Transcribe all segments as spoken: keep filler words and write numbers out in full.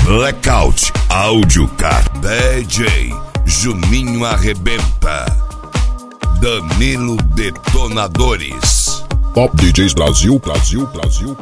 Blackout Audiocar. D J Juninho Arrebenta. Danilo Detonadores. Top D Js Brasil, Brasil, Brasil.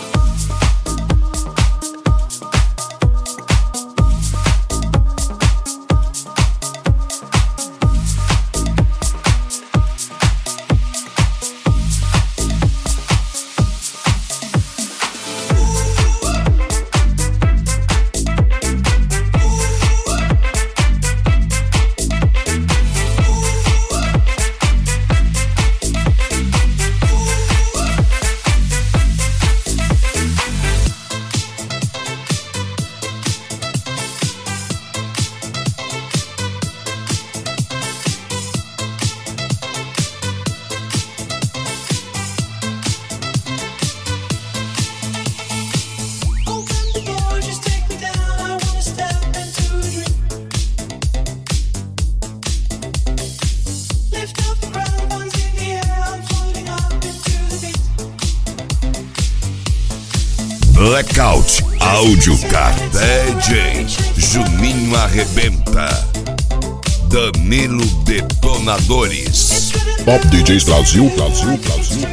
Blackout Audiocar. D J Juninho Arrebenta. Danilo Detonadores. Top D Js Brasil, Brasil, Brasil.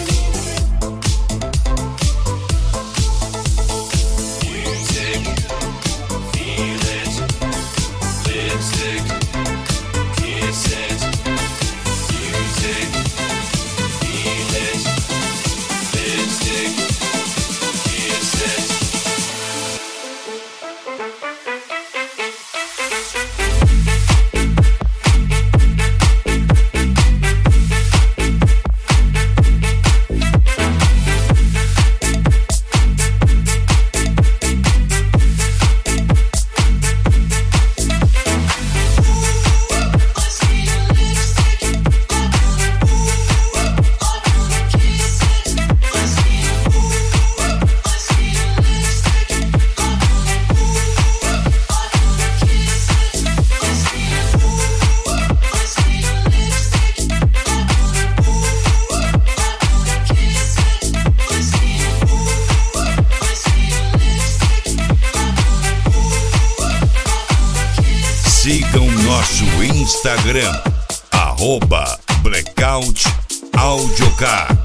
Sigam nosso Instagram, arroba Blackout Audiocar.